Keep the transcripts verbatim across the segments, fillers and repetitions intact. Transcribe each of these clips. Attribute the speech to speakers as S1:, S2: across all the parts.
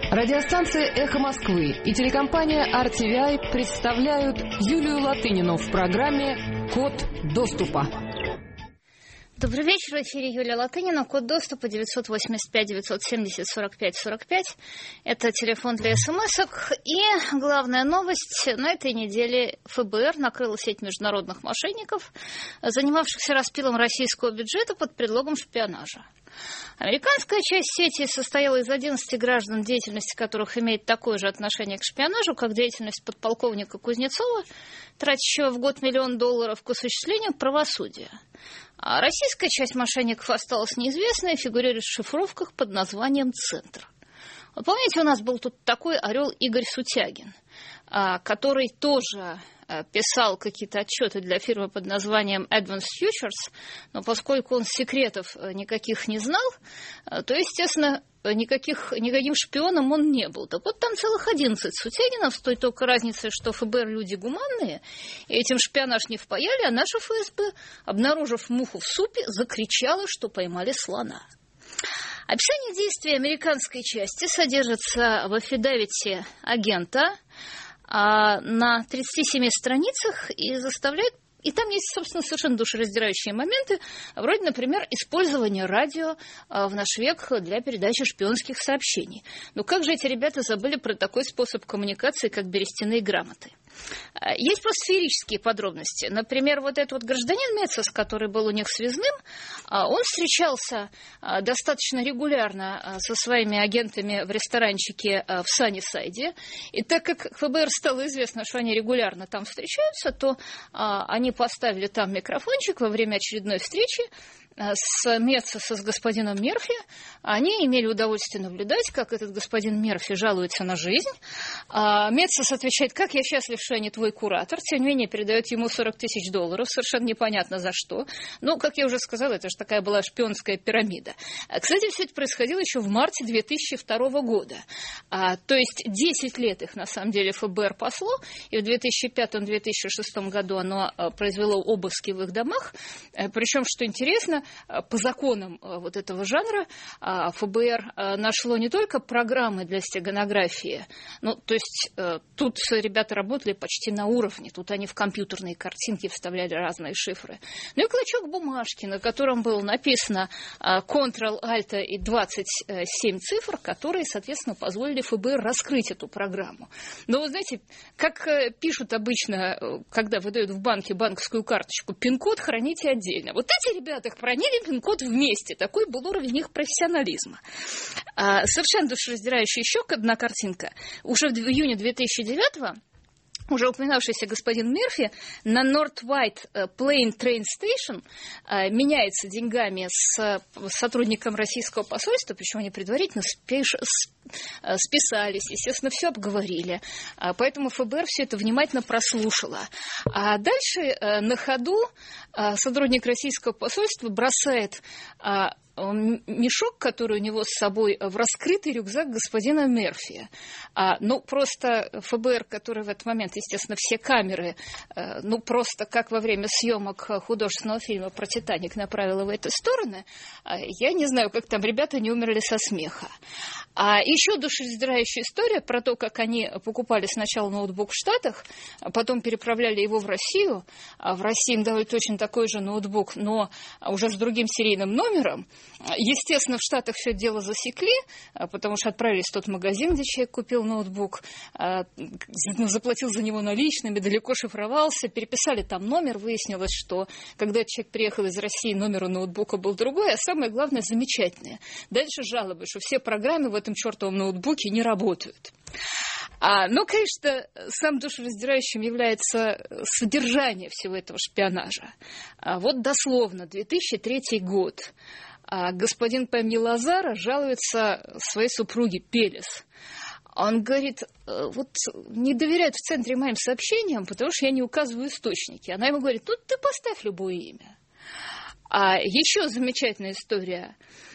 S1: Радиостанция «Эхо Москвы» и телекомпания ар ти ви ай представляют Юлию Латынину в программе «Код доступа».
S2: Добрый вечер, в эфире Юлия Латынина. Код доступа девятьсот восемьдесят пять девятьсот семьдесят сорок пять сорок пять. Это телефон для смс-ок. И главная новость. На этой неделе эф бэ эр накрыла сеть международных мошенников, занимавшихся распилом российского бюджета под предлогом шпионажа. Американская часть сети состояла из одиннадцати граждан, деятельность которых имеет такое же отношение к шпионажу, как деятельность подполковника Кузнецова, тратящего в год миллион долларов к осуществлению правосудия. А российская часть мошенников осталась неизвестной, фигурирует в шифровках под названием «Центр». Вот помните, у нас был тут такой орел Игорь Сутягин, который тоже писал какие-то отчеты для фирмы под названием Advanced Futures, но поскольку он секретов никаких не знал, то, естественно, никаких, никаким шпионом он не был. Так вот, там целых одиннадцать Сутягинов, с той только разницей, что эф бэ эр люди гуманные, и этим шпионаж не впаяли, а наша эф эс бэ, обнаружив муху в супе, закричала, что поймали слона. Описание действий американской части содержится в аффидавите агента а, на тридцати семи страницах и заставляет. И там есть, собственно, совершенно душераздирающие моменты, вроде, например, использования радио в наш век для передачи шпионских сообщений. Но как же эти ребята забыли про такой способ коммуникации, как берестяные грамоты? Есть просто феерические подробности. Например, вот этот вот гражданин Мецес, который был у них связным, он встречался достаточно регулярно со своими агентами в ресторанчике в Саннисайде. И так как эф бэ эр стало известно, что они регулярно там встречаются, то они поставили там микрофончик во время очередной встречи с Мецеса, с господином Мерфи. Они имели удовольствие наблюдать, как этот господин Мерфи жалуется на жизнь. Мецес отвечает: как я счастлив, что я не твой куратор. Тем не менее, передает ему сорок тысяч долларов, совершенно непонятно за что. Ну, как я уже сказала, это же такая была шпионская пирамида. Кстати, все это происходило еще в марте две тысячи второго года. То есть десять лет их, на самом деле, эф бэ эр пасло, и в две тысячи пятом - две тысячи шестом году оно произвело обыски в их домах. Причем, что интересно, по законам вот этого жанра эф бэ эр нашло не только программы для стеганографии, ну, то есть тут ребята работали почти на уровне, тут они в компьютерные картинки вставляли разные шифры, ну и клочок бумажки, на котором было написано контрол-альт и двадцать семь цифр, которые, соответственно, позволили эф бэ эр раскрыть эту программу. Но, вы знаете, как пишут обычно, когда выдают в банке банковскую карточку, пин-код храните отдельно. Вот эти ребята их хранили пин-код вместе. Такой был уровень их профессионализма. А, совершенно душераздирающая еще одна картинка. Уже в июне две тысячи девятого уже упоминавшийся господин Мерфи на North White Plain Train Station меняется деньгами с сотрудником российского посольства, причем они предварительно спеш... списались, естественно, все обговорили. Поэтому эф бэ эр все это внимательно прослушало. А дальше на ходу сотрудник российского посольства бросает мешок, который у него с собой, в раскрытый рюкзак господина Мерфи. А, ну, просто эф бэ эр, который в этот момент, естественно, все камеры, э, ну, просто как во время съемок художественного фильма про «Титаник» направила в эти стороны, э, я не знаю, как там ребята не умерли со смеха. А еще душераздирающая история про то, как они покупали сначала ноутбук в Штатах, а потом переправляли его в Россию. А в России им дали точно такой же ноутбук, но уже с другим серийным номером. Естественно, в Штатах все это дело засекли, потому что отправились в тот магазин, где человек купил ноутбук, заплатил за него наличными, далеко шифровался, переписали там номер, выяснилось, что когда человек приехал из России, номер у ноутбука был другой, а самое главное, замечательное. Дальше жалобы, что все программы в этом чертовом ноутбуке не работают. А, но, конечно, самым душераздирающим является содержание всего этого шпионажа. А, вот дословно, две тысячи третий год. А, господин по имени Лазара жалуется своей супруге Пелес. Он говорит: вот не доверяют в центре моим сообщениям, потому что я не указываю источники. Она ему говорит: ну, ты поставь любое имя. А еще замечательная история.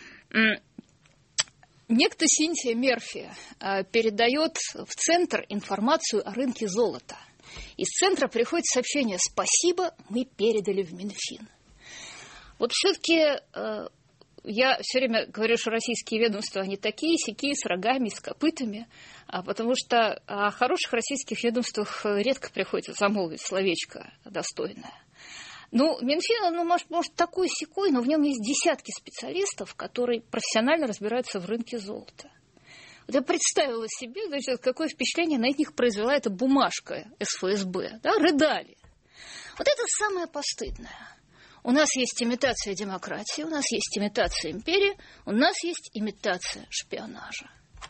S2: Некто Синтия Мерфи передает в центр информацию о рынке золота. Из центра приходит сообщение: спасибо, мы передали в Минфин. Вот все-таки я все время говорю, что российские ведомства, они такие, сякие, с рогами, с копытами, а потому что о хороших российских ведомствах редко приходится замолвить словечко достойное. Ну, Минфин, ну, может, может такой-сякой, но в нем есть десятки специалистов, которые профессионально разбираются в рынке золота. Вот я представила себе, значит, какое впечатление на них произвела эта бумажка эс эф эс бэ. Да, рыдали. Вот это самое постыдное. У нас есть имитация демократии, у нас есть имитация империи, у нас есть имитация шпионажа.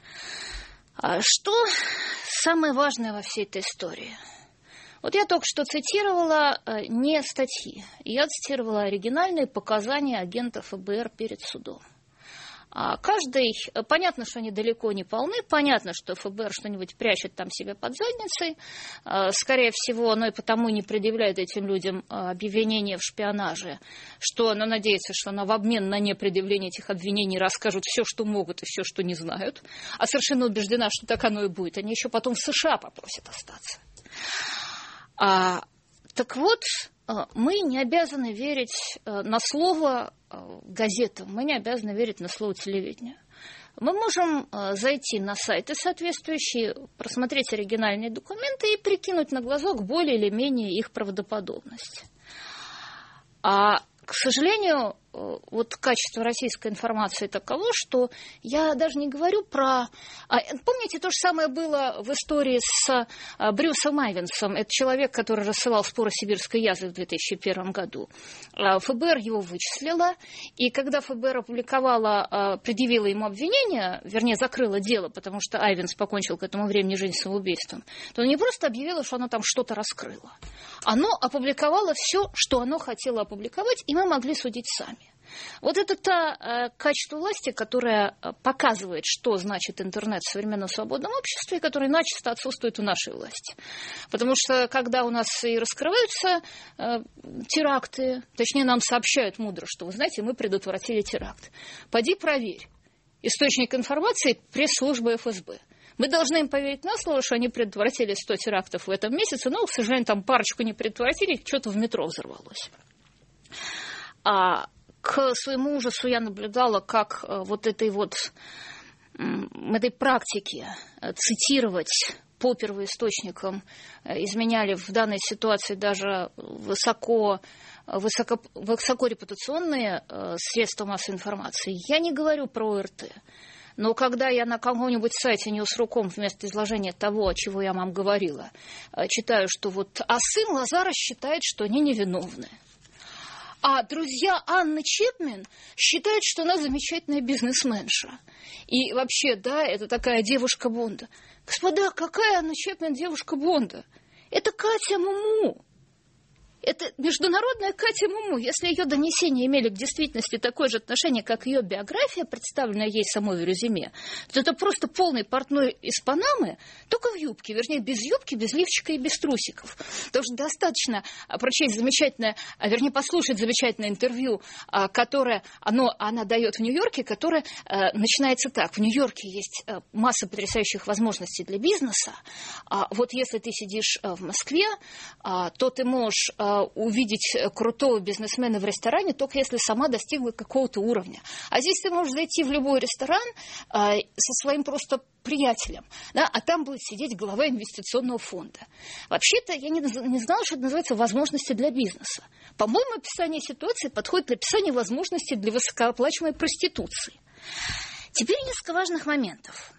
S2: А что самое важное во всей этой истории? Вот я только что цитировала не статьи, я цитировала оригинальные показания агентов эф бэ эр перед судом. Каждый, понятно, что они далеко не полны, понятно, что эф бэ эр что-нибудь прячет там себе под задницей, скорее всего, оно и потому не предъявляет этим людям обвинения в шпионаже, что оно надеется, что оно в обмен на непредъявление этих обвинений расскажут все, что могут и все, что не знают, а совершенно убеждена, что так оно и будет, они еще потом в США попросят остаться. А, так вот, мы не обязаны верить на слово газетам, мы не обязаны верить на слово телевидения. Мы можем зайти на сайты соответствующие, просмотреть оригинальные документы и прикинуть на глазок более или менее их правдоподобность. А, к сожалению, вот качество российской информации таково, что я даже не говорю про... Помните, то же самое было в истории с Брюсом Айвенсом. Это человек, который рассылал споры сибирской язвы в две тысячи первом году. эф бэ эр его вычислила, и когда эф бэ эр опубликовала, предъявила ему обвинение, вернее, закрыла дело, потому что Айвенс покончил к этому времени жизнь самоубийством, то она не просто объявила, что оно там что-то раскрыло. Оно опубликовало все, что оно хотело опубликовать, и мы могли судить сами. Вот это то э, качество власти, которое показывает, что значит интернет в современном свободном обществе, и которое начисто отсутствует у нашей власти. Потому что когда у нас и раскрываются э, теракты, точнее нам сообщают мудро, что, вы знаете, мы предотвратили теракт. Поди проверь. Источник информации – пресс-служба эф эс бэ. Мы должны им поверить на слово, что они предотвратили сто терактов в этом месяце, но, к сожалению, там парочку не предотвратили, что-то в метро взорвалось. А к своему ужасу я наблюдала, как вот этой вот этой практики цитировать по первоисточникам изменяли в данной ситуации даже высоко, высоко, высокорепутационные средства массовой информации. Я не говорю про о эр тэ. Но когда я на каком-нибудь сайте Ньюс.ру вместо изложения того, о чего я вам говорила, читаю, что вот а сын Лазара считает, что они невиновны. А друзья Анны Чепмен считают, что она замечательная бизнесменша. И вообще, да, это такая девушка Бонда. Господа, какая Анна Чепмен девушка Бонда? Это Катя Муму. Это международная Катя Муму. Если ее донесения имели к действительности такое же отношение, как ее биография, представленная ей самой в резюме, то это просто полный портной из Панамы, только в юбке, вернее, без юбки, без лифчика и без трусиков. Потому что достаточно прочесть замечательное, вернее, послушать замечательное интервью, которое оно, она дает в Нью-Йорке, которое начинается так. В Нью-Йорке есть масса потрясающих возможностей для бизнеса. Вот если ты сидишь в Москве, то ты можешь увидеть крутого бизнесмена в ресторане, только если сама достигла какого-то уровня. А здесь ты можешь зайти в любой ресторан э, со своим просто приятелем, да, а там будет сидеть глава инвестиционного фонда. Вообще-то я не, не знала, что это называется возможности для бизнеса. По-моему, описание ситуации подходит для описания возможностей для высокооплачиваемой проституции. Теперь несколько важных моментов.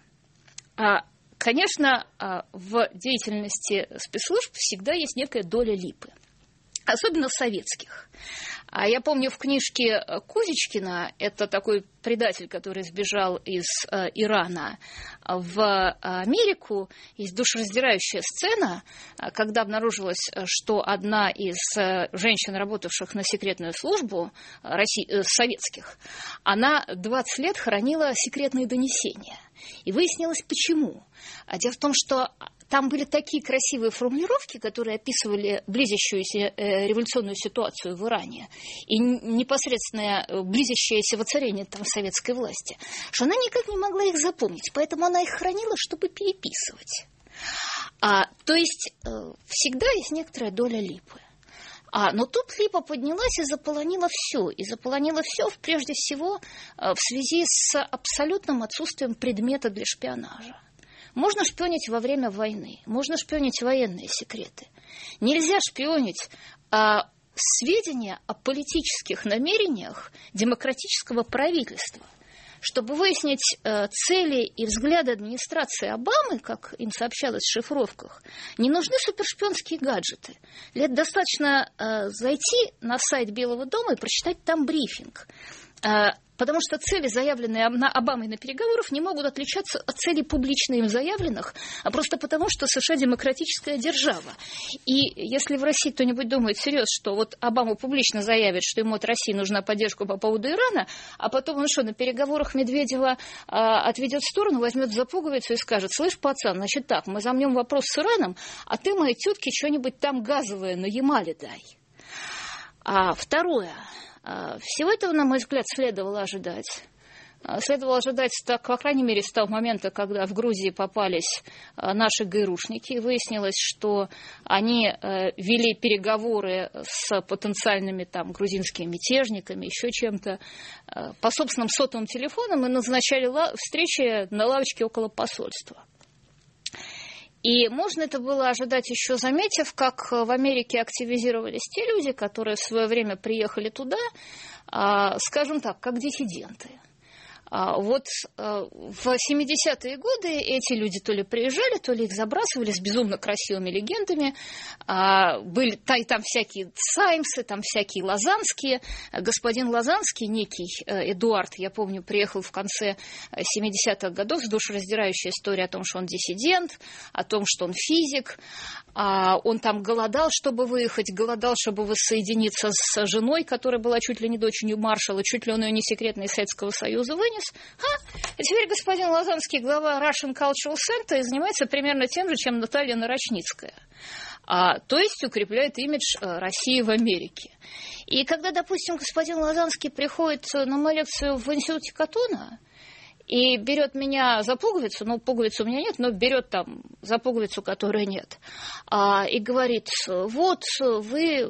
S2: Конечно, в деятельности спецслужб всегда есть некая доля липы. Особенно советских. А я помню в книжке Кузичкина, это такой предатель, который сбежал из э, Ирана в Америку, есть душераздирающая сцена, когда обнаружилось, что одна из э, женщин, работавших на секретную службу России, э, советских, она двадцать лет хранила секретные донесения. И выяснилось, почему. А дело в том, что там были такие красивые формулировки, которые описывали близящуюся революционную ситуацию в Иране и непосредственное близящееся воцарение там советской власти, что она никак не могла их запомнить, поэтому она их хранила, чтобы переписывать. А, то есть всегда есть некоторая доля липы. А, но тут липа поднялась и заполонила все. И заполонила все, прежде всего, в связи с абсолютным отсутствием предмета для шпионажа. Можно шпионить во время войны, можно шпионить военные секреты. Нельзя шпионить а, сведения о политических намерениях демократического правительства. Чтобы выяснить э, цели и взгляды администрации Обамы, как им сообщалось в шифровках, не нужны супершпионские гаджеты. Для этого достаточно э, зайти на сайт Белого дома и прочитать там брифинг. Э, Потому что цели, заявленные Обамой на переговорах, не могут отличаться от целей публично им заявленных, а просто потому, что США демократическая держава. И если в России кто-нибудь думает всерьез, что вот Обама публично заявит, что ему от России нужна поддержка по поводу Ирана, а потом он что, на переговорах Медведева а, отведет в сторону, возьмет за пуговицу и скажет: слышь, пацан, значит так, мы замнем вопрос с Ираном, а ты моей тетке что-нибудь там газовое на Ямале дай. А второе. Всего этого, на мой взгляд, следовало ожидать. Следовало ожидать, так, по крайней мере, с того момента, когда в Грузии попались наши ГРУшники, и выяснилось, что они вели переговоры с потенциальными там грузинскими мятежниками, еще чем-то, по собственным сотовым телефонам и назначали встречи на лавочке около посольства. И можно это было ожидать еще, заметив, как в Америке активизировались те люди, которые в свое время приехали туда, скажем так, как диссиденты. Вот в семидесятые годы эти люди то ли приезжали, то ли их забрасывали с безумно красивыми легендами. Были там всякие Саймсы, там всякие Лозанские. Господин Лозанский, некий Эдуард, я помню, приехал в конце семидесятых годов с душераздирающей историей о том, что он диссидент, о том, что он физик. Он там голодал, чтобы выехать, голодал, чтобы воссоединиться с женой, которая была чуть ли не дочерью маршала, чуть ли он ее не секретно из Советского Союза вынес. А? И теперь господин Лозанский, глава Russian Cultural Center, занимается примерно тем же, чем Наталья Нарочницкая. А, то есть укрепляет имидж России в Америке. И когда, допустим, господин Лозанский приходит на мою лекцию в институте Катона и берет меня за пуговицу, ну, пуговицы у меня нет, но берет там за пуговицу, которой нет, а, и говорит: вот вы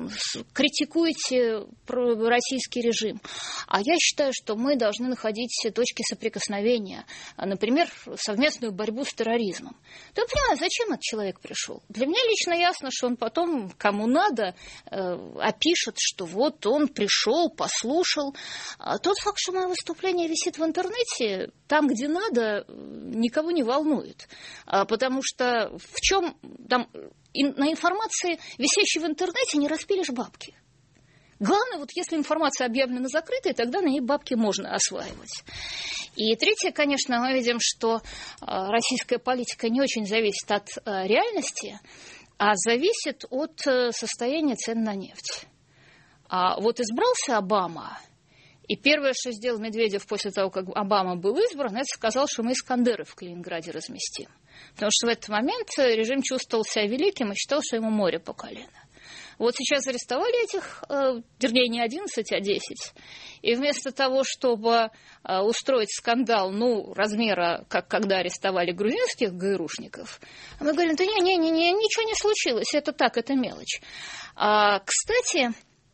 S2: критикуете российский режим, а я считаю, что мы должны находить точки соприкосновения, например, совместную борьбу с терроризмом. То я понимаю, зачем этот человек пришел? Для меня лично ясно, что он потом, кому надо, э, опишет, что вот он пришел, послушал. А тот факт, что мое выступление висит в интернете, там, где надо, никого не волнует. Потому что в чем там на информации, висящей в интернете, не распилишь бабки. Главное, вот если информация объявлена закрытой, тогда на ней бабки можно осваивать. И третье, конечно, мы видим, что российская политика не очень зависит от реальности, а зависит от состояния цен на нефть. А вот избрался Обама, и первое, что сделал Медведев после того, как Обама был избран, это сказал, что мы Искандеры в Калининграде разместим. Потому что в этот момент режим чувствовал себя великим и считал, что ему море по колено. Вот сейчас арестовали этих, вернее, не одиннадцать, а десять. И вместо того, чтобы устроить скандал, ну, размера, как когда арестовали грузинских ГРУшников, мы говорим: да не-не-не, ничего не случилось, это так, это мелочь. А, кстати...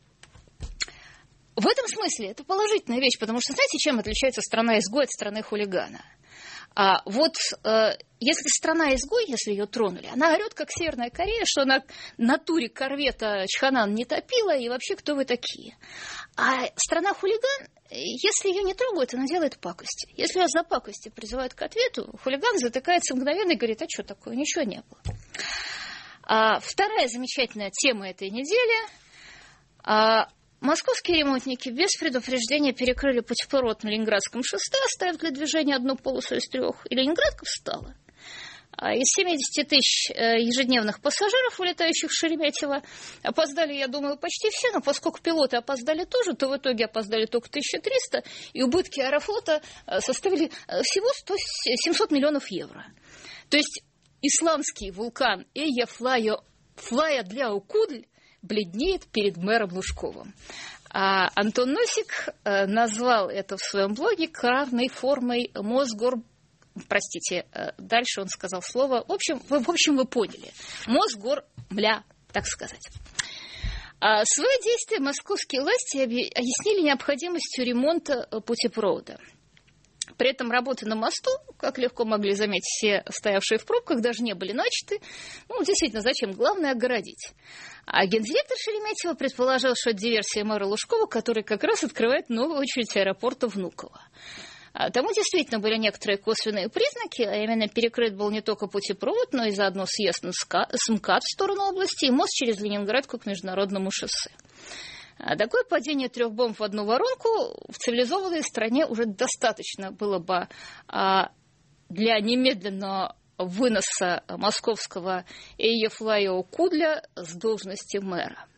S2: В этом смысле это положительная вещь, потому что знаете, чем отличается страна-изгой от страны-хулигана? А вот э, если страна-изгой, если ее тронули, она орет, как Северная Корея, что на натуре корвета Чханан не топила, и вообще кто вы такие? А страна-хулиган, если ее не трогают, она делает пакости. Если ее за пакости призывают к ответу, хулиган затыкается мгновенно и говорит: а что такое, ничего не было. А вторая замечательная тема этой недели а, – московские ремонтники без предупреждения перекрыли путепровод на Ленинградском шоссе, оставив для движения одну полосу из трех, и Ленинградка встала. Из семидесяти тысяч ежедневных пассажиров, вылетающих в Шереметьево, опоздали, я думаю, почти все, но поскольку пилоты опоздали тоже, то в итоге опоздали только тысяча триста, и убытки Аэрофлота составили всего сто, семьсот миллионов евро. То есть исландский вулкан Эйя Флая для Укудль бледнеет перед мэром Лужковым. А Антон Носик назвал это в своем блоге кравной формой Мосгор... Простите, дальше он сказал слово. В общем, вы, в общем, вы поняли. Мосгормля, так сказать. А свои действия московские власти объяснили необходимостью ремонта путепровода. При этом работы на мосту, как легко могли заметить все стоявшие в пробках, даже не были начаты. Ну, действительно, зачем? Главное — огородить. А гендиректор Шереметьево предположил, что это диверсия мэра Лужкова, который как раз открывает новую очередь аэропорта Внуково. А тому действительно были некоторые косвенные признаки, а именно перекрыт был не только путепровод, но и заодно съезд с МКАД в сторону области и мост через Ленинградку к международному шоссе. А такое падение трех бомб в одну воронку в цивилизованной стране уже достаточно было бы а, для немедленного выноса московского Эйефлайо Кудля с должности мэра.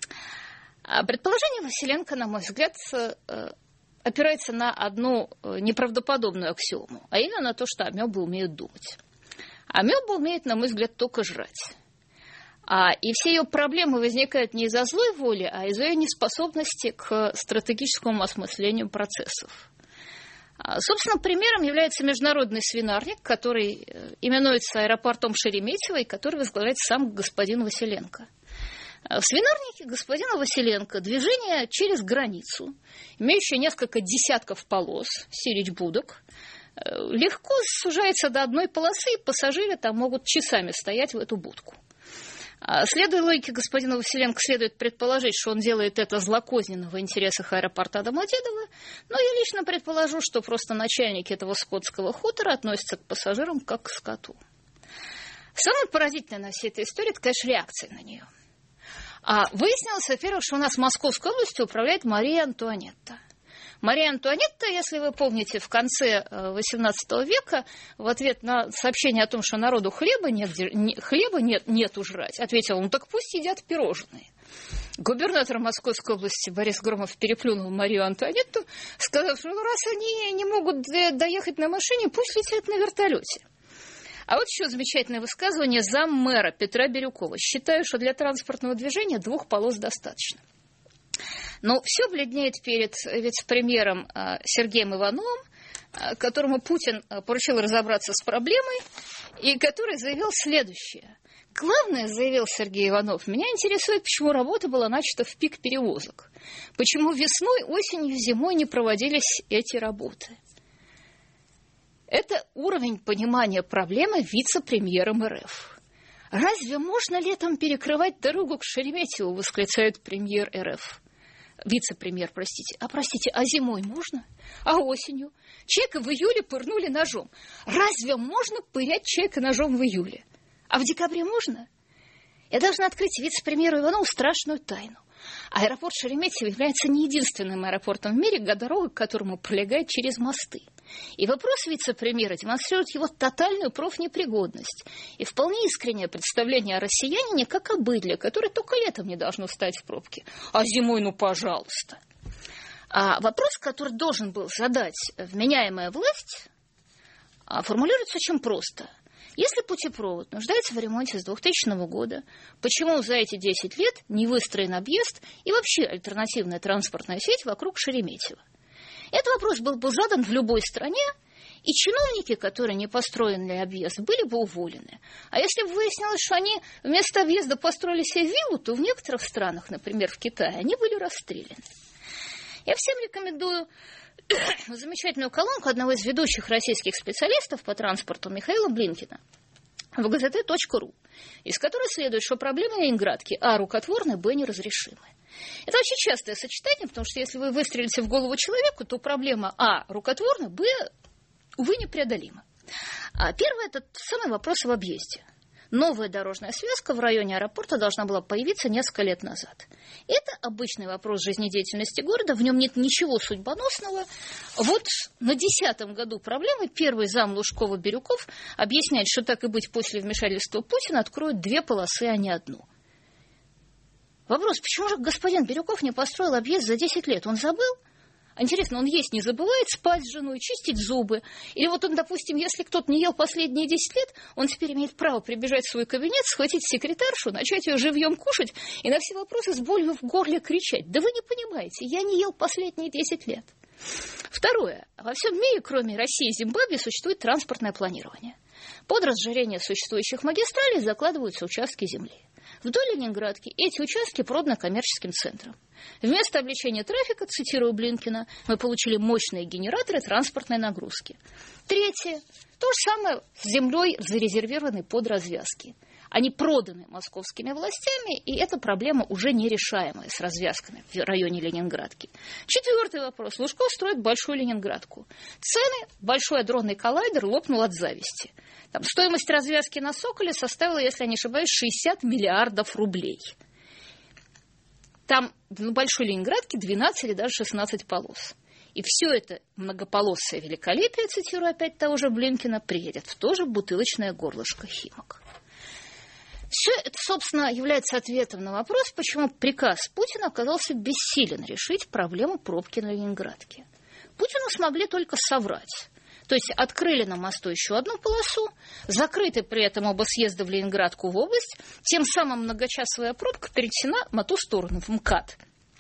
S2: А предположение Василенко, на мой взгляд, опирается на одну неправдоподобную аксиому, а именно на то, что амебы умеют думать. Амеба умеет, на мой взгляд, только жрать. А, и все ее проблемы возникают не из-за злой воли, а из-за ее неспособности к стратегическому осмыслению процессов. А, собственно, примером является международный свинарник, который именуется аэропортом Шереметьево и который возглавляет сам господин Василенко. В свинарнике господина Василенко движение через границу, имеющее несколько десятков полос, сирич будок, легко сужается до одной полосы, и пассажиры там могут часами стоять в эту будку. Следуя логике господина Василенко, следует предположить, что он делает это злокозненно в интересах аэропорта Домодедово, но я лично предположу, что просто начальники этого скотского хутора относятся к пассажирам как к скоту. Самое поразительное на всей этой истории – это, конечно, реакция на нее. А выяснилось, во-первых, что у нас Московской областью управляет Мария Антуанетта. Мария Антуанетта, если вы помните, в конце восемнадцатого века в ответ на сообщение о том, что народу хлеба нет, хлеба нет, нету жрать, ответила: ну так пусть едят пирожные. Губернатор Московской области Борис Громов переплюнул Марию Антуанетту, сказав, что ну, раз они не могут доехать на машине, пусть летят на вертолете. А вот еще замечательное высказывание заммэра Петра Бирюкова. Считаю, что для транспортного движения двух полос достаточно. Но все бледнеет перед вице-премьером Сергеем Ивановым, которому Путин поручил разобраться с проблемой, и который заявил следующее. Главное, заявил Сергей Иванов, меня интересует, почему работа была начата в пик перевозок. Почему весной, осенью, зимой не проводились эти работы. Это уровень понимания проблемы вице-премьером РФ. «Разве можно летом перекрывать дорогу к Шереметьеву?» – восклицает премьер РФ. Вице-премьер, простите. А, простите, а зимой можно? А осенью? Человека в июле пырнули ножом. Разве можно пырять человека ножом в июле? А в декабре можно? Я должна открыть вице-премьеру Иванову страшную тайну. Аэропорт Шереметьево является не единственным аэропортом в мире, дорога к которому пролегает через мосты. И вопрос вице-премьера демонстрирует его тотальную профнепригодность и вполне искреннее представление о россиянине как о быдле, которое только летом не должно встать в пробке, а зимой, ну, пожалуйста. А вопрос, который должен был задать вменяемая власть, формулируется очень просто. Если путепровод нуждается в ремонте с двухтысячного года, почему за эти десять лет не выстроен объезд и вообще альтернативная транспортная сеть вокруг Шереметьево? Этот вопрос был бы задан в любой стране, и чиновники, которые не построили объезд, были бы уволены. А если бы выяснилось, что они вместо объезда построили себе виллу, то в некоторых странах, например, в Китае, они были расстреляны. Я всем рекомендую замечательную колонку одного из ведущих российских специалистов по транспорту Михаила Блинкина в гэ зэ тэ точка ру, из которой следует, что проблемы Ленинградки а. рукотворны, б. неразрешимы. Это очень частое сочетание, потому что если вы выстрелите в голову человеку, то проблема а. рукотворна, б. увы, непреодолима. А первое – это самый вопрос об объезде. Новая дорожная связка в районе аэропорта должна была появиться несколько лет назад. Это обычный вопрос жизнедеятельности города, в нем нет ничего судьбоносного. Вот на десятом году проблемы первый зам Лужкова-Бирюков объясняет, что так и быть после вмешательства Путина откроют две полосы, а не одну. Вопрос, почему же господин Бирюков не построил объезд за десять лет? Он забыл? Интересно, он есть не забывает, спать с женой, чистить зубы? Или вот он, допустим, если кто-то не ел последние десять лет, он теперь имеет право прибежать в свой кабинет, схватить секретаршу, начать ее живьем кушать и на все вопросы с болью в горле кричать. Да вы не понимаете, я не ел последние десять лет. Второе. Во всем мире, кроме России и Зимбабве, существует транспортное планирование. Под разжирение существующих магистралей закладываются участки земли. Вдоль Ленинградки эти участки проданы коммерческим центрам. Вместо облегчения трафика, цитирую Блинкина, мы получили мощные генераторы транспортной нагрузки. Третье. То же самое с землей, зарезервированной под развязки. Они проданы московскими властями, и эта проблема уже нерешаемая с развязками в районе Ленинградки. Четвертый вопрос. Лужков строит большую Ленинградку. Цены, большой адронный коллайдер лопнул от зависти. Там стоимость развязки на Соколе составила, если я не ошибаюсь, шестьдесят миллиардов рублей. Там в большой Ленинградке двенадцать или даже шестнадцать полос. И все это многополосое великолепие, цитирую опять того же Блинкина, приедет в то же бутылочное горлышко Химок. Все это, собственно, является ответом на вопрос, почему приказ Путина оказался бессилен решить проблему пробки на Ленинградке. Путину смогли только соврать. То есть открыли на мосту еще одну полосу, закрыты при этом оба съезда в Ленинградку в область, тем самым многочасовая пробка перенесена на ту сторону, в МКАД.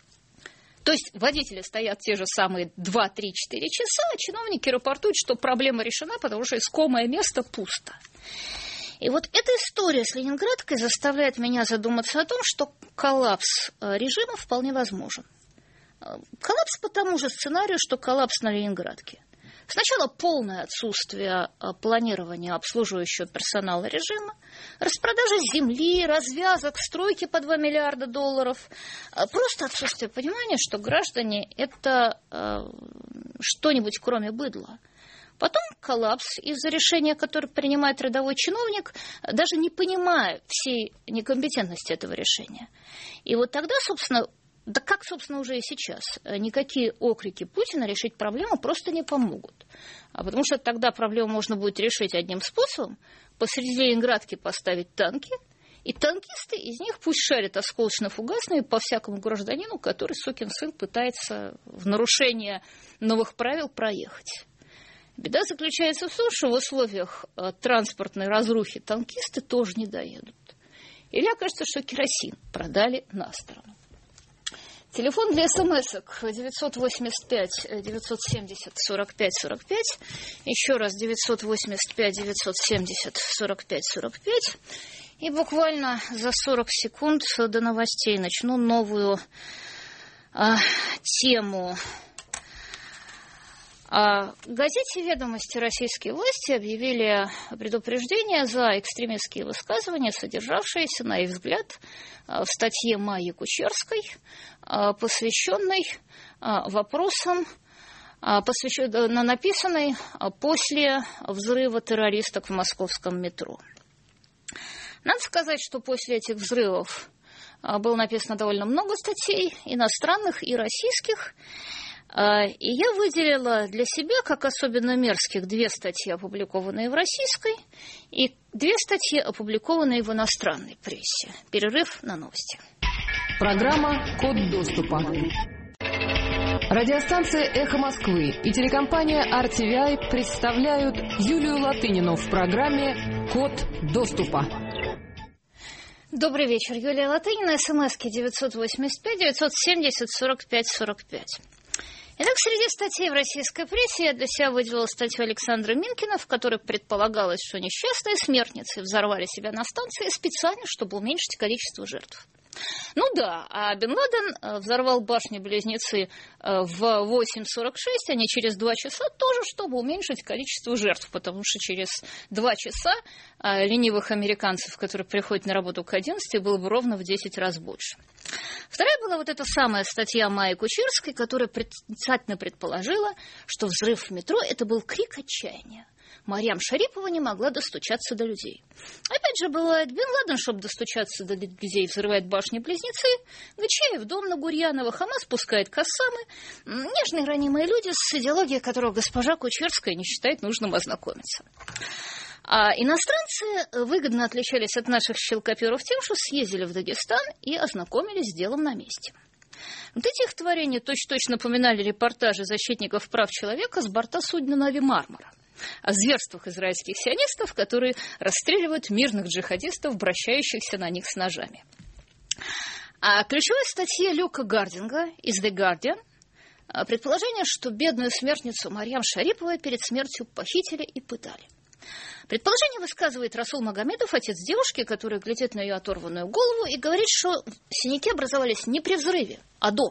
S2: То есть водители стоят те же самые два, три, четыре часа, а чиновники рапортуют, что проблема решена, потому что искомое место пусто. И вот эта история с Ленинградкой заставляет меня задуматься о том, что коллапс режима вполне возможен. Коллапс по тому же сценарию, что коллапс на Ленинградке. Сначала полное отсутствие планирования обслуживающего персонала режима, распродажа земли, развязок, стройки по два миллиарда долларов. Просто отсутствие понимания, что граждане – это что-нибудь кроме быдла. Потом коллапс из-за решения, которое принимает рядовой чиновник, даже не понимая всей некомпетентности этого решения. И вот тогда, собственно, да как, собственно, уже и сейчас, никакие окрики Путина решить проблему просто не помогут. А потому что тогда проблему можно будет решить одним способом – посреди Ленинградки поставить танки, и танкисты из них пусть шарят осколочно-фугасные по всякому гражданину, который, сукин сын, пытается в нарушение новых правил проехать. Беда заключается в том, что в условиях транспортной разрухи танкисты тоже не доедут. Или окажется, что керосин продали на сторону. Телефон для смс-ок девятьсот восемьдесят пять девятьсот семьдесят сорок пять сорок пять. Еще раз девятьсот восемьдесят пять девятьсот семьдесят сорок пять сорок пять. И буквально за сорок секунд до новостей начну новую а, тему. В газете «Ведомости» российские власти объявили предупреждение за экстремистские высказывания, содержавшиеся, на их взгляд, в статье Майи Кучерской, посвященной вопросам, написанной после взрыва террористок в московском метро. Надо сказать, что после этих взрывов было написано довольно много статей, иностранных и российских. И я выделила для себя, как особенно мерзких, две статьи, опубликованные в российской, и две статьи, опубликованные в иностранной прессе. Перерыв на новости.
S1: Программа «Код доступа». Радиостанция «Эхо Москвы» и телекомпания ар ти ви ай представляют Юлию Латынину в программе «Код доступа».
S2: Добрый вечер. Юлия Латынина, смски девятьсот восемьдесят пять девятьсот семьдесят сорок пять сорок пять. Итак, среди статей в российской прессе я для себя выделила статью Александра Минкина, в которой предполагалось, что несчастные смертницы взорвали себя на станции специально, чтобы уменьшить количество жертв. Ну да, а Бен Ладен взорвал башни-близнецы в восемь сорок шесть, а не через два часа, тоже чтобы уменьшить количество жертв, потому что через два часа ленивых американцев, которые приходят на работу к одиннадцати, было бы ровно в десять раз больше. Вторая была вот эта самая статья Майи Кучерской, которая предсказательно предположила, что взрыв в метро – это был крик отчаяния. Марьям Шарипова не могла достучаться до людей. Опять же, бывает, Бен Ладен, чтобы достучаться до людей, взрывает башни-близнецы, Гачаев дом на Гурьянова, Хамас пускает Кассамы, нежные ранимые люди, с идеологией которой госпожа Кучерская не считает нужным ознакомиться. А иностранцы выгодно отличались от наших щелкоперов тем, что съездили в Дагестан и ознакомились с делом на месте. Вот эти их творения точно-точно напоминали репортажи защитников прав человека с борта судна «Нави Мармара» о зверствах израильских сионистов, которые расстреливают мирных джихадистов, обращающихся на них с ножами. А ключевая статья Люка Гардинга из The Guardian – предположение, что бедную смертницу Марьям Шариповой перед смертью похитили и пытали. Предположение высказывает Расул Магомедов, отец девушки, который глядит на ее оторванную голову и говорит, что синяки образовались не при взрыве, а до.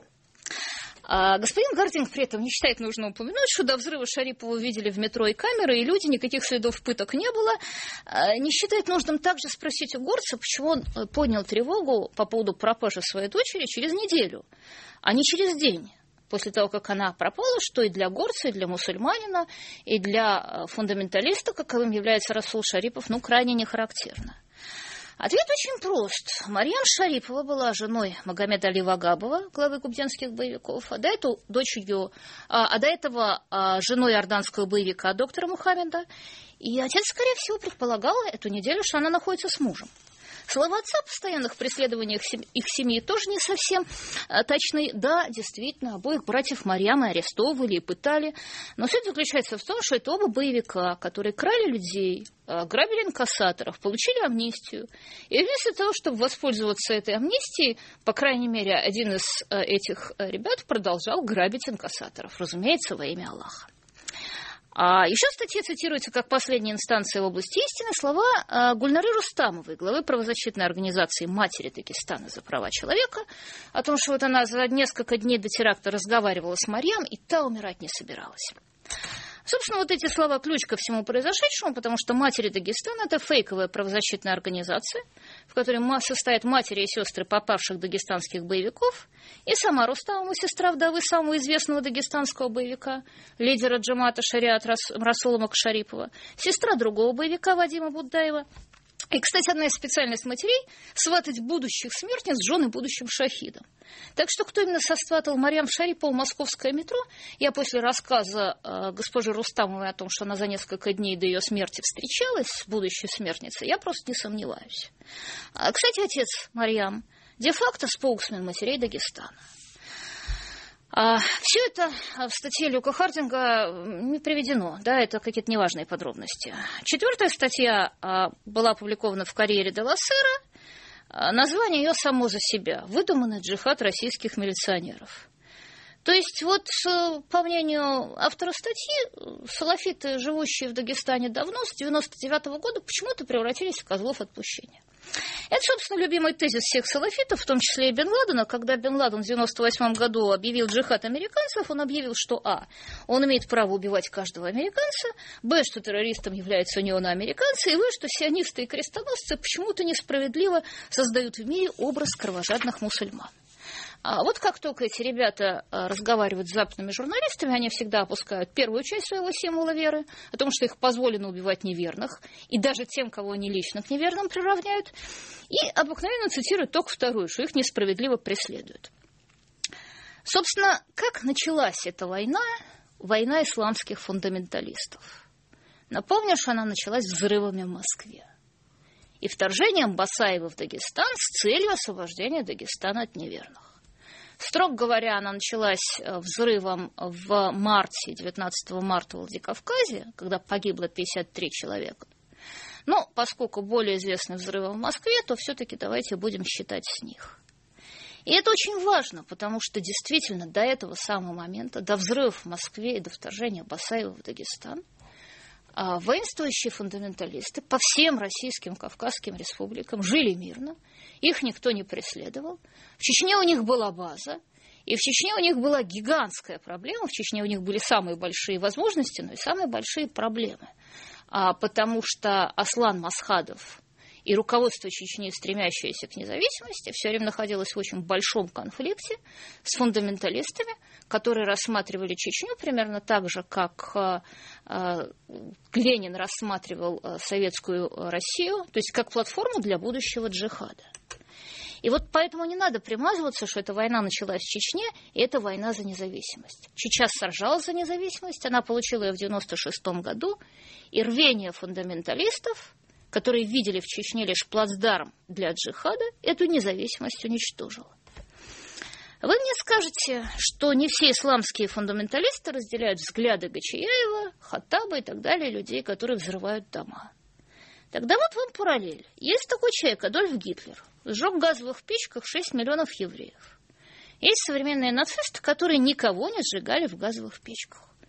S2: А господин Гардинг при этом не считает нужным упомянуть, что до взрыва Шарипова видели в метро и камеры, и люди, никаких следов пыток не было. А не считает нужным также спросить у горца, почему он поднял тревогу по поводу пропажи своей дочери через неделю, а не через день, после того, как она пропала, что и для горца, и для мусульманина, и для фундаменталиста, каковым является Расул Шарипов, ну, крайне не характерно. Ответ очень прост. Марьям Шарипова была женой Магомеда Али Вагабова, главы губденских боевиков, а до этого дочерью, а, а до этого а, женой иорданского боевика доктора Мухаммеда. И отец, скорее всего, предполагал эту неделю, что она находится с мужем. Слова отца о постоянных преследованиях их семьи тоже не совсем а, точны. Да, действительно, обоих братьев Марьяма арестовывали и пытали. Но суть заключается в том, что это оба боевика, которые крали людей, а, грабили инкассаторов, получили амнистию. И вместо того, чтобы воспользоваться этой амнистией, по крайней мере, один из а, этих а, ребят продолжал грабить инкассаторов, разумеется, во имя Аллаха. А еще в статье цитируется как последняя инстанция в области истины слова Гульнары Рустамовой, главы правозащитной организации «Матери Дагестана за права человека», о том, что вот она за несколько дней до теракта разговаривала с Марьям, и та умирать не собиралась. Собственно, вот эти слова ключ ко всему произошедшему, потому что «Матери Дагестана» — это фейковая правозащитная организация, в которой состоят матери и сестры попавших дагестанских боевиков, и сама Рустамова, сестра вдовы самого известного дагестанского боевика, лидера джамата шариат Расула Макшарипова, сестра другого боевика Вадима Буддаева. И, кстати, одна из специальных матерей – сватать будущих смертниц жены будущим шахидам. Так что кто именно сосватал Марьям Шарипову в московское метро, я после рассказа э, госпожи Рустамовой о том, что она за несколько дней до ее смерти встречалась с будущей смертницей, я просто не сомневаюсь. А, кстати, отец Марьям де-факто споуксмен матерей Дагестана. А, все это в статье Люка Хардинга не приведено, да, это какие-то неважные подробности. Четвертая статья а, была опубликована в «Карьере де ла Сера». А, название ее само за себя – «Выдуманный джихад российских милиционеров». То есть, вот, по мнению автора статьи, салафиты, живущие в Дагестане давно, с девяносто девятого года, почему-то превратились в козлов отпущения. Это, собственно, любимый тезис всех салафитов, в том числе и Бен Ладена. Когда Бен Ладен в девяносто восьмом году объявил джихад американцев, он объявил, что а. он имеет право убивать каждого американца, б. что террористом являются неоноамериканцы, и в. что сионисты и крестоносцы почему-то несправедливо создают в мире образ кровожадных мусульман. А вот как только эти ребята разговаривают с западными журналистами, они всегда опускают первую часть своего символа веры, о том, что их позволено убивать неверных, и даже тем, кого они лично к неверным приравняют, и обыкновенно цитируют только вторую, что их несправедливо преследуют. Собственно, как началась эта война? Война исламских фундаменталистов. Напомню, что она началась взрывами в Москве и вторжением Басаева в Дагестан с целью освобождения Дагестана от неверных. Строго говоря, она началась взрывом в марте, девятнадцатого марта в Владикавказе, когда погибло пятьдесят три человека. Но поскольку более известны взрывы в Москве, то все-таки давайте будем считать с них. И это очень важно, потому что действительно до этого самого момента, до взрывов в Москве и до вторжения Басаева в Дагестан, воинствующие фундаменталисты по всем российским Кавказским республикам жили мирно, их никто не преследовал. В Чечне у них была база, и в Чечне у них была гигантская проблема, в Чечне у них были самые большие возможности, но и самые большие проблемы. А, потому что Аслан Масхадов и руководство Чечни, стремящееся к независимости, все время находилось в очень большом конфликте с фундаменталистами, которые рассматривали Чечню примерно так же, как э, э, Ленин рассматривал э, советскую Россию, то есть как платформу для будущего джихада. И вот поэтому не надо примазываться, что эта война началась в Чечне, и это война за независимость. Чечня сражалась за независимость, она получила ее в девяносто шестом году, и рвение фундаменталистов, которые видели в Чечне лишь плацдарм для джихада, эту независимость уничтожило. Вы мне скажете, что не все исламские фундаменталисты разделяют взгляды Гочияева, Хаттаба и так далее, людей, которые взрывают дома. Тогда вот вам параллель. Есть такой человек, Адольф Гитлер, сжег в газовых печках шесть миллионов евреев. Есть современные нацисты, которые никого не сжигали в газовых печках.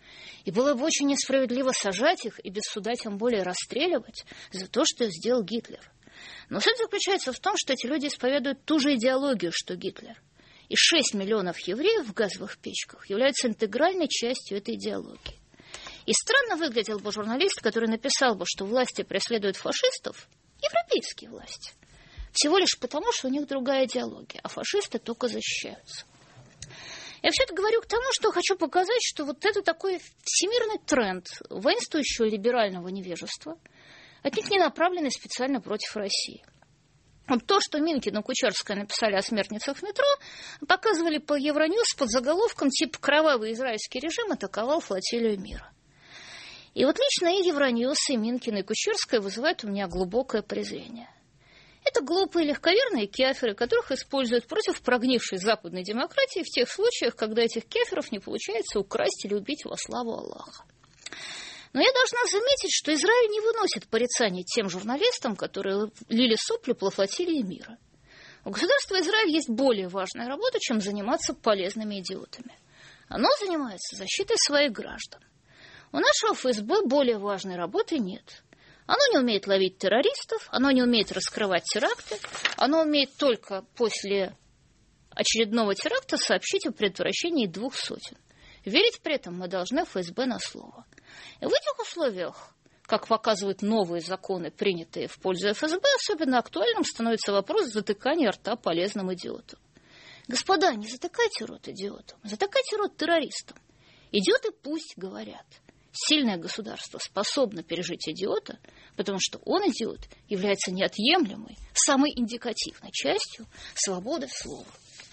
S2: И было бы очень несправедливо сажать их и без суда тем более расстреливать за то, что сделал Гитлер. Но суть заключается в том, что эти люди исповедуют ту же идеологию, что Гитлер. И шесть миллионов евреев в газовых печках являются интегральной частью этой идеологии. И странно выглядел бы журналист, который написал бы, что власти преследуют фашистов, европейские власти, всего лишь потому, что у них другая идеология, а фашисты только защищаются. Я все это говорю к тому, что хочу показать, что вот это такой всемирный тренд воинствующего либерального невежества, отнюдь не направленный специально против России. Вот то, что Минкин и Кучерская написали о смертницах в метро, показывали по Евроньюз под заголовком типа «Кровавый израильский режим атаковал флотилию мира». И вот лично и Евроньюз, и Минкин, и Кучерская вызывают у меня глубокое презрение. Это глупые легковерные кефиры, которых используют против прогнившей западной демократии в тех случаях, когда этих кефиров не получается украсть или убить во славу Аллаха. Но я должна заметить, что Израиль не выносит порицаний тем журналистам, которые лили сопли по флотилии мира. У государства Израиль есть более важная работа, чем заниматься полезными идиотами. Оно занимается защитой своих граждан. У нашего эф эс бэ более важной работы нет. Оно не умеет ловить террористов, оно не умеет раскрывать теракты, оно умеет только после очередного теракта сообщить о предотвращении двух сотен. Верить при этом мы должны эф эс бэ на слово. И в этих условиях, как показывают новые законы, принятые в пользу эф эс бэ, особенно актуальным становится вопрос затыкания рта полезным идиотам. Господа, не затыкайте рот идиотам, затыкайте рот террористам. Идиоты пусть говорят. Сильное государство способно пережить идиота, потому что он, идиот, является неотъемлемой, самой индикативной частью свободы слова.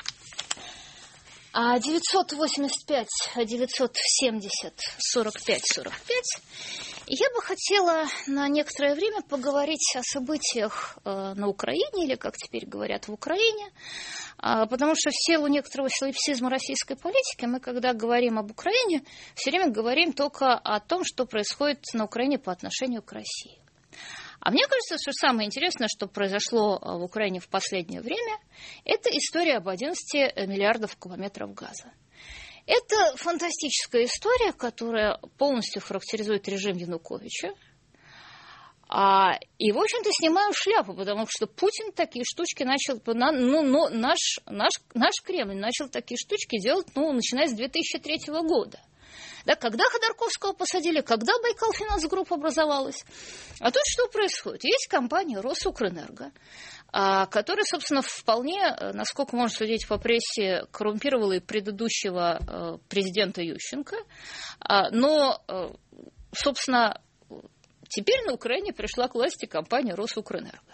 S2: А девятьсот восемьдесят пять, девятьсот семьдесят, сорок пять, сорок пять. Я бы хотела на некоторое время поговорить о событиях э, на Украине, или, как теперь говорят, в Украине, э, потому что в силу некоторого солипсизма российской политики мы, когда говорим об Украине, все время говорим только о том, что происходит на Украине по отношению к России. А мне кажется, что самое интересное, что произошло в Украине в последнее время, это история об одиннадцати миллиардов кубометров газа. Это фантастическая история, которая полностью характеризует режим Януковича. А, и, в общем-то, снимаю шляпу, потому что Путин такие штучки начал, ну, ну, наш, наш, наш Кремль начал такие штучки делать, ну, начиная с две тысячи третьего года. Да, когда Ходорковского посадили, когда Байкал-Финанс-групп образовалась. А тут что происходит? Есть компания «Росукрэнерго», которая, собственно, вполне, насколько можно судить по прессе, коррумпировала и предыдущего президента Ющенко. Но, собственно, теперь на Украине пришла к власти компания «Росукрэнерго».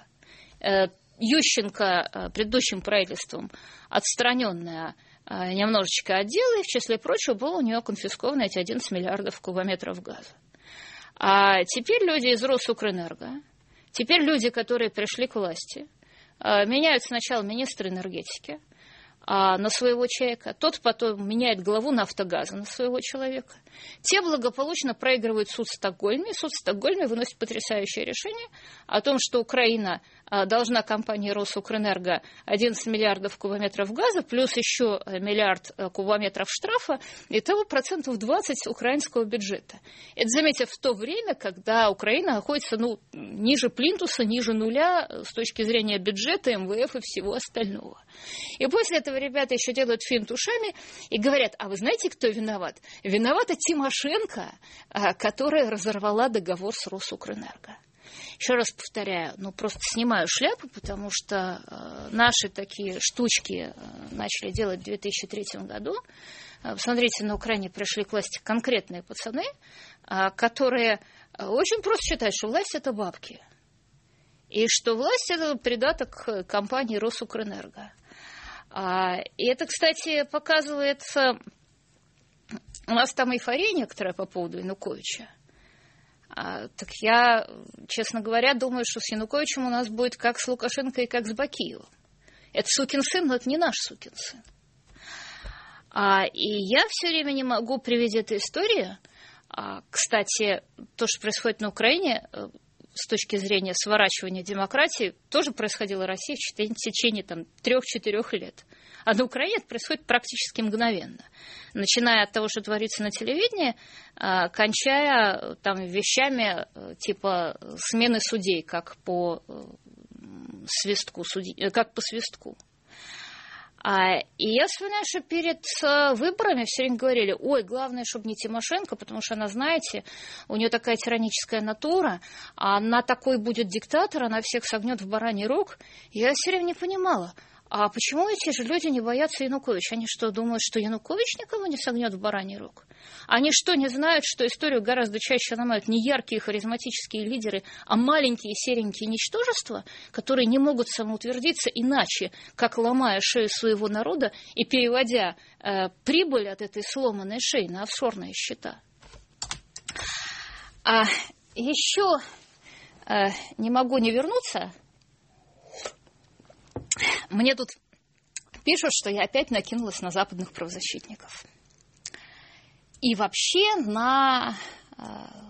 S2: Ющенко предыдущим правительством отстраненная немножечко от дела, и, в числе прочего, было у нее конфисковано эти одиннадцать миллиардов кубометров газа. А теперь люди из Росукрэнерго, теперь люди, которые пришли к власти, меняют сначала министра энергетики на своего человека, тот потом меняет главу «Нафтогаза» на своего человека. Те благополучно проигрывают суд в Стокгольме, и суд в Стокгольме выносит потрясающее решение о том, что Украина должна компании «Росукрэнерго» одиннадцать миллиардов кубометров газа, плюс еще миллиард кубометров штрафа, и того процентов двадцать украинского бюджета. Это, заметьте, в то время, когда Украина находится ну, ниже плинтуса, ниже нуля с точки зрения бюджета, эм вэ эф и всего остального. И после этого ребята еще делают финт ушами и говорят, а вы знаете, кто виноват? Виновата Тимошенко, которая разорвала договор с Росукрэнерго. Еще раз повторяю, ну просто снимаю шляпу, потому что э, наши такие штучки э, начали делать в две тысячи третьем году. Э, посмотрите, на Украине пришли к власти конкретные пацаны, э, которые э, очень просто считают, что власть – это бабки. И что власть – это придаток компании «Росукрэнерго». А, и это, кстати, показывает... У нас там эйфория некоторая по поводу Януковича. А, так я, честно говоря, думаю, что с Януковичем у нас будет как с Лукашенко и как с Бакиевым. Это сукин сын, но это не наш сукин сын. А, и я все время не могу привести эту историю. А, кстати, то, что происходит на Украине, с точки зрения сворачивания демократии, тоже происходило в России в течение там, трех-четырех лет. А на Украине это происходит практически мгновенно. Начиная от того, что творится на телевидении, кончая там вещами типа смены судей, как по свистку, судей, как по свистку. А, и я вспоминаю, что перед а, выборами все время говорили: ой, главное, чтобы не Тимошенко, потому что она, знаете, у нее такая тираническая натура, а она такой будет диктатор, она всех согнет в бараний рог. И я все время не понимала, а почему эти же люди не боятся Януковича? Они что, думают, что Янукович никого не согнет в бараний рог? Они что, не знают, что историю гораздо чаще ломают не яркие харизматические лидеры, а маленькие серенькие ничтожества, которые не могут самоутвердиться иначе, как ломая шею своего народа и переводя э, прибыль от этой сломанной шеи на офшорные счета? А еще э, не могу не вернуться. Мне тут пишут, что я опять накинулась на западных правозащитников. И вообще на э,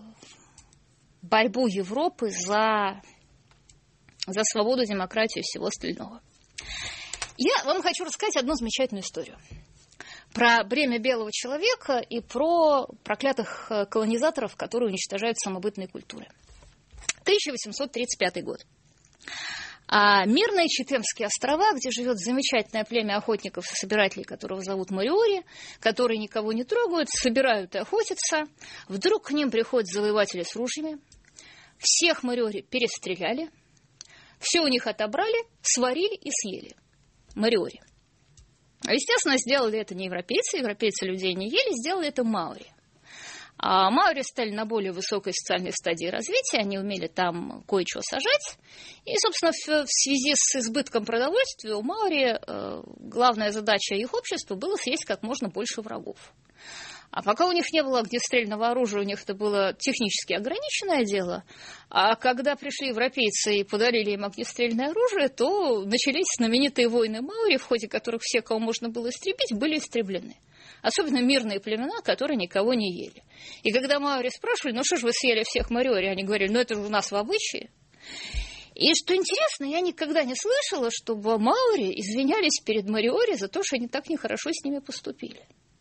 S2: борьбу Европы за, за свободу, демократию и всего остального. Я вам хочу рассказать одну замечательную историю. Про бремя белого человека и про проклятых колонизаторов, которые уничтожают самобытные культуры. тысяча восемьсот тридцать пятый год. А мирные Читемские острова, где живет замечательное племя охотников и собирателей, которого зовут Мориори, которые никого не трогают, собирают и охотятся. Вдруг к ним приходят завоеватели с ружьями. Всех Мориори перестреляли, все у них отобрали, сварили и съели. Мориори. Естественно, сделали это не европейцы, европейцы людей не ели, сделали это маори. А маори стали на более высокой социальной стадии развития, они умели там кое-что сажать. И, собственно, в, в связи с избытком продовольствия у маори э, главная задача их общества была съесть как можно больше врагов. А пока у них не было огнестрельного оружия, у них это было технически ограниченное дело. А когда пришли европейцы и подарили им огнестрельное оружие, то начались знаменитые войны маори, в ходе которых все, кого можно было истребить, были истреблены. Особенно мирные племена, которые никого не ели. И когда маори спрашивали: ну что ж вы съели всех мориори, они говорили: ну это же у нас в обычае. И что интересно, я никогда не слышала, чтобы маори извинялись перед мориори за то, что они так нехорошо с ними поступили.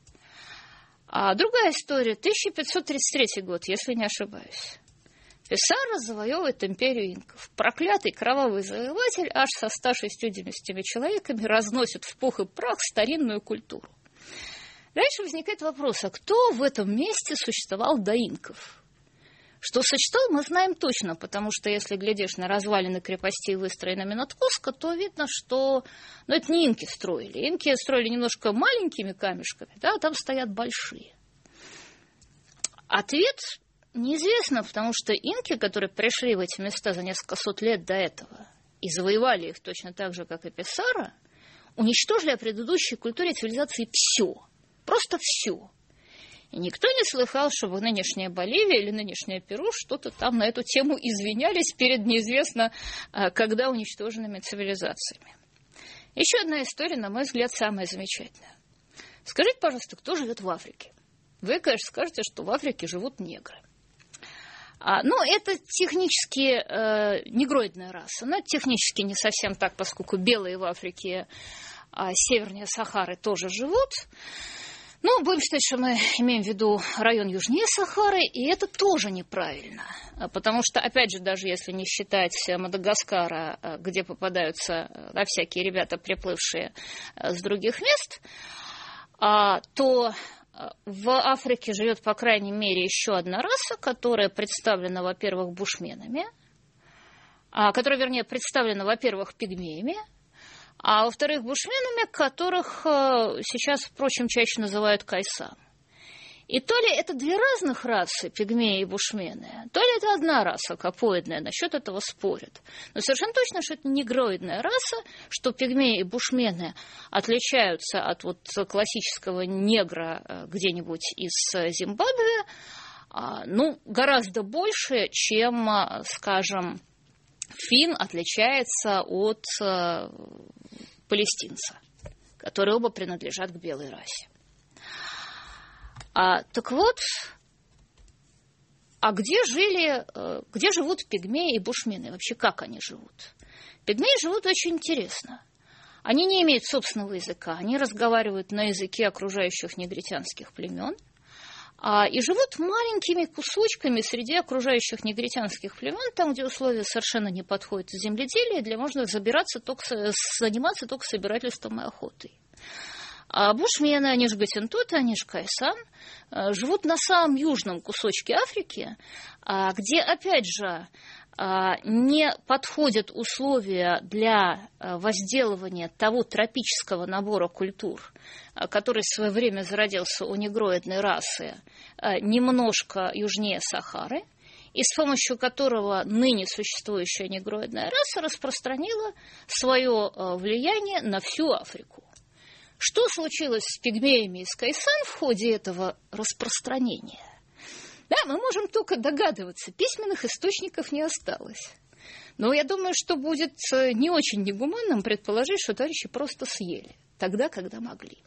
S2: А другая история, тысяча пятьсот тридцать третий год, если не ошибаюсь. Писарро завоевывает империю инков. Проклятый кровавый завоеватель аж со ста шестьюдесятью человеками разносит в пух и прах старинную культуру. Дальше возникает вопрос, а кто в этом месте существовал до инков? Что существовал, мы знаем точно, потому что если глядишь на развалины крепостей, выстроенными над Куско, то видно, что ну, это не инки строили. Инки строили немножко маленькими камешками, да, а там стоят большие. Ответ неизвестно, потому что инки, которые пришли в эти места за несколько сот лет до этого и завоевали их точно так же, как и Писарро, уничтожили о предыдущей культуре и цивилизации все. Просто все. И никто не слыхал, чтобы нынешняя Боливия или нынешняя Перу что-то там на эту тему извинялись перед неизвестно когда уничтоженными цивилизациями. Еще одна история, на мой взгляд, самая замечательная. Скажите, пожалуйста, кто живет в Африке? Вы, конечно, скажете, что в Африке живут негры. А, ну, это технически э, негроидная раса. Но технически не совсем так, поскольку белые в Африке а севернее Сахары тоже живут. Но будем считать, что мы имеем в виду район южнее Сахары, и это тоже неправильно. Потому что, опять же, даже если не считать Мадагаскара, где попадаются да, всякие ребята, приплывшие с других мест, то в Африке живет, по крайней мере, еще одна раса, которая представлена, во-первых, бушменами, которая, вернее, представлена, во-первых, пигмеями, а во-вторых, бушменами, которых сейчас, впрочем, чаще называют кайсан. И то ли это две разных расы, пигмеи и бушмены, то ли это одна раса, капоидная, насчет этого спорят. Но совершенно точно, что это негроидная раса, что пигмеи и бушмены отличаются от вот классического негра где-нибудь из Зимбабве, ну, гораздо больше, чем, скажем, фин отличается от палестинца, которые оба принадлежат к белой расе. А, так вот, а где жили, где живут пигмеи и бушмены? Вообще, как они живут? Пигмеи живут очень интересно. Они не имеют собственного языка, они разговаривают на языке окружающих негритянских племен и живут маленькими кусочками среди окружающих негритянских племен, там, где условия совершенно не подходят к земледелию, где можно забираться только, заниматься только собирательством и охотой. А бушмены, они же гатентуты, они же кайсан, живут на самом южном кусочке Африки, где, опять же, не подходят условия для возделывания того тропического набора культур, который в свое время зародился у негроидной расы немножко южнее Сахары, и с помощью которого ныне существующая негроидная раса распространила свое влияние на всю Африку. Что случилось с пигмеями из Кайсан в ходе этого распространения? Да, мы можем только догадываться, письменных источников не осталось. Но я думаю, что будет не очень негуманным предположить, что товарищи просто съели тогда, когда могли.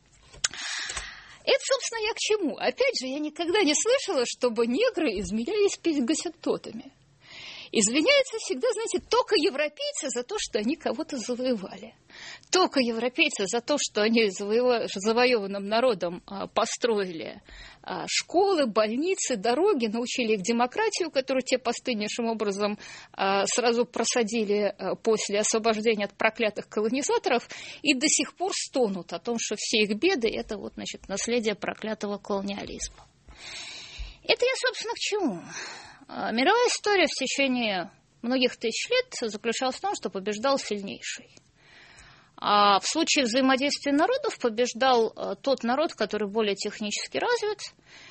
S2: Это, собственно, я к чему? Опять же, я никогда не слышала, чтобы негры изменялись перед гасентотами. Извиняются всегда, знаете, только европейцы за то, что они кого-то завоевали. Только европейцы за то, что они завоеванным народом построили школы, больницы, дороги, научили их демократию, которую те постыднейшим образом сразу просадили после освобождения от проклятых колонизаторов, и до сих пор стонут о том, что все их беды – это вот, значит, наследие проклятого колониализма. Это я, собственно, к чему? Мировая история в течение многих тысяч лет заключалась в том, что побеждал сильнейший. А в случае взаимодействия народов побеждал тот народ, который более технически развит,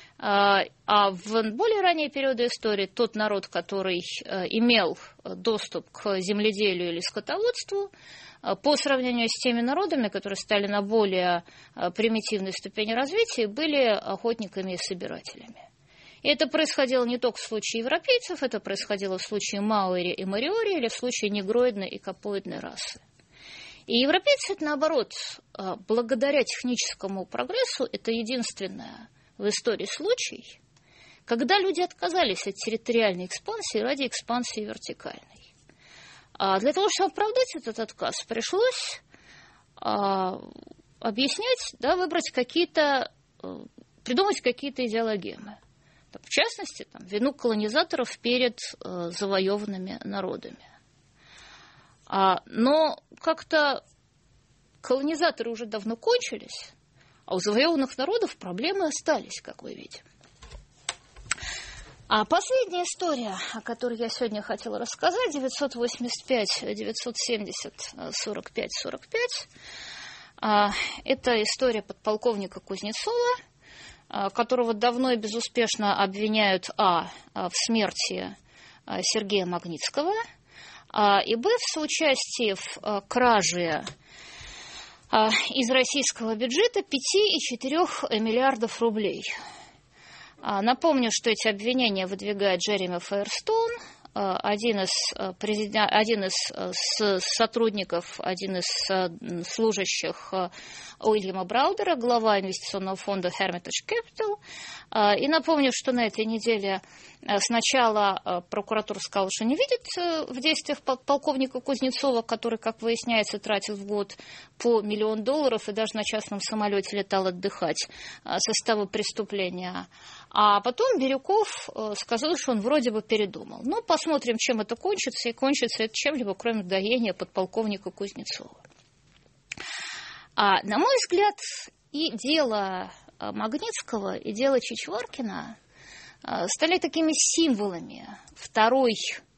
S2: а в более ранние периоды истории тот народ, который имел доступ к земледелию или скотоводству, по сравнению с теми народами, которые стали на более примитивной ступени развития, были охотниками и собирателями. И это происходило не только в случае европейцев, это происходило в случае маори и мориори или в случае негроидной и капоидной расы. И европейцы, это наоборот, благодаря техническому прогрессу, это единственное в истории случай, когда люди отказались от территориальной экспансии ради экспансии вертикальной. А для того, чтобы оправдать этот отказ, пришлось а, объяснять, да, выбрать какие-то, придумать какие-то идеологемы. В частности, там, вину колонизаторов перед э, завоеванными народами. А, но как-то колонизаторы уже давно кончились, а у завоеванных народов проблемы остались, как вы видите. А последняя история, о которой я сегодня хотела рассказать, девятьсот восемьдесят пять - девятьсот семьдесят - сорок пять - сорок пять, а, это история подполковника Кузнецова, которого давно и безуспешно обвиняют а. в смерти Сергея Магнитского, и б. в соучастии в краже из российского бюджета пять и четыре миллиардов рублей. Напомню, что эти обвинения выдвигает Джереми Файерстоун, один из, президент, один из сотрудников, один из служащих Уильяма Браудера, глава инвестиционного фонда Hermitage Capital. И напомню, что на этой неделе сначала прокуратура сказала, что не видит в действиях полковника Кузнецова, который, как выясняется, тратил в год по миллион долларов и даже на частном самолете летал отдыхать, состава преступления. А потом Бирюков сказал, что он вроде бы передумал. Ну, посмотрим, чем это кончится, и кончится это чем-либо, кроме доения подполковника Кузнецова. А, на мой взгляд, и дело Магнитского, и дело Чичваркина стали такими символами второй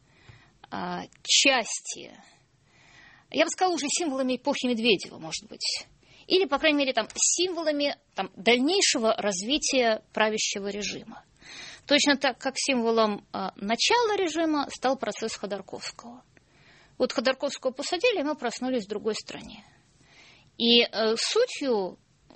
S2: а, части, я бы сказала, уже символами эпохи Медведева, может быть, или, по крайней мере, там, символами там, дальнейшего развития правящего режима. Точно так, как символом а, начала режима стал процесс Ходорковского. Вот Ходорковского посадили, и мы проснулись в другой стране. И а, сутью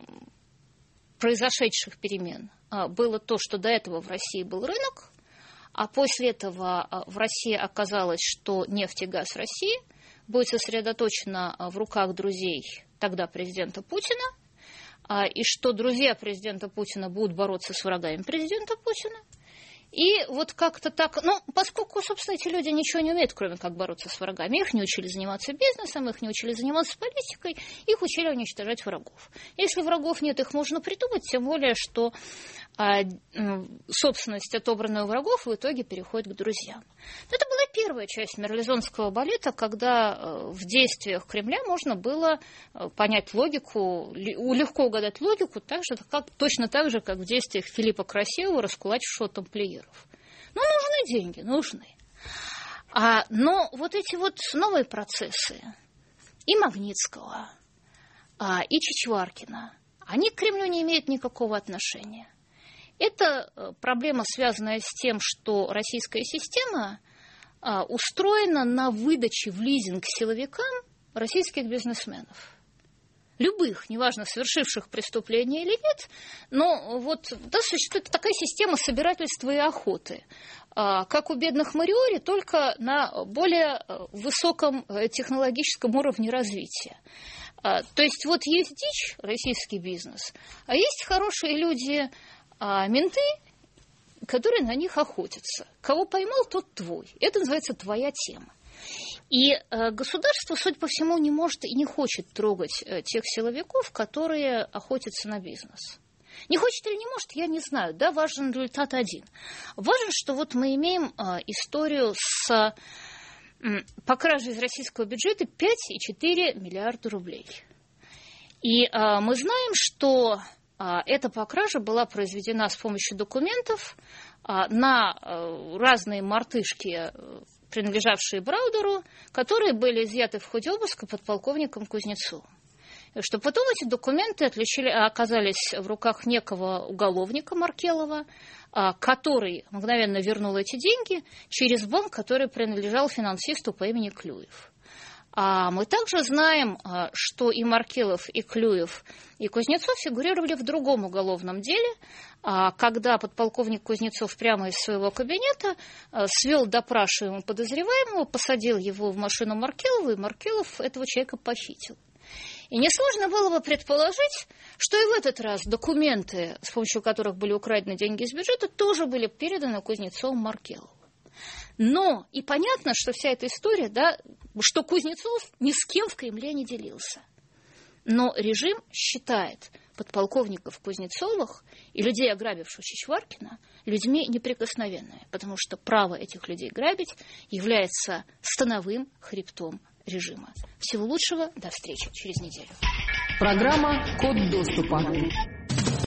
S2: произошедших перемен а, было то, что до этого в России был рынок, а после этого а, в России оказалось, что нефть и газ России будет сосредоточена а, в руках друзей тогда президента Путина, а, и что друзья президента Путина будут бороться с врагами президента Путина, И вот как-то так, ну, поскольку, собственно, эти люди ничего не умеют, кроме как бороться с врагами, их не учили заниматься бизнесом, их не учили заниматься политикой, их учили уничтожать врагов. Если врагов нет, их можно придумать, тем более, что а, собственность, отобранная у врагов, в итоге переходит к друзьям. Но это была первая часть мерлезонского балета, когда в действиях Кремля можно было понять логику, легко угадать логику, так же, как, точно так же, как в действиях Филиппа Красивого, раскулачившего тамплиеров. Ну, нужны деньги, нужны. А, но вот эти вот новые процессы и Магнитского, а, и Чичваркина, они к Кремлю не имеют никакого отношения. Это проблема, связанная с тем, что российская система а, устроена на выдаче в лизинг силовикам российских бизнесменов. Любых, неважно, совершивших преступление или нет, но вот да, существует такая система собирательства и охоты, а, как у бедных Мориори, только на более высоком технологическом уровне развития. А, то есть вот есть дичь, российский бизнес, а есть хорошие люди, а менты, которые на них охотятся. Кого поймал, тот твой. Это называется твоя тема. И э, государство, судя по всему, не может и не хочет трогать э, тех силовиков, которые охотятся на бизнес. Не хочет или не может, я не знаю. Да, важен результат один. Важен, что вот мы имеем э, историю с э, по краже из российского бюджета пять целых четыре десятых миллиарда рублей. И э, мы знаем, что эта покража была произведена с помощью документов на разные мартышки, принадлежавшие Браудеру, которые были изъяты в ходе обыска подполковником Кузнецовым. Что потом эти документы отличили, оказались в руках некого уголовника Маркелова, который мгновенно вернул эти деньги через банк, который принадлежал финансисту по имени Клюев. А мы также знаем, что и Маркелов, и Клюев, и Кузнецов фигурировали в другом уголовном деле, когда подполковник Кузнецов прямо из своего кабинета свел допрашиваемого подозреваемого, посадил его в машину Маркелова, и Маркелов этого человека похитил. И несложно было бы предположить, что и в этот раз документы, с помощью которых были украдены деньги из бюджета, тоже были переданы Кузнецову Маркелову. Но и понятно, что вся эта история, да, что Кузнецов ни с кем в Кремле не делился. Но режим считает подполковников Кузнецовых и людей, ограбивших Чичваркина, людьми неприкосновенными, потому что право этих людей грабить является становым хребтом режима. Всего лучшего, до встречи через неделю.
S1: Программа «Код доступа».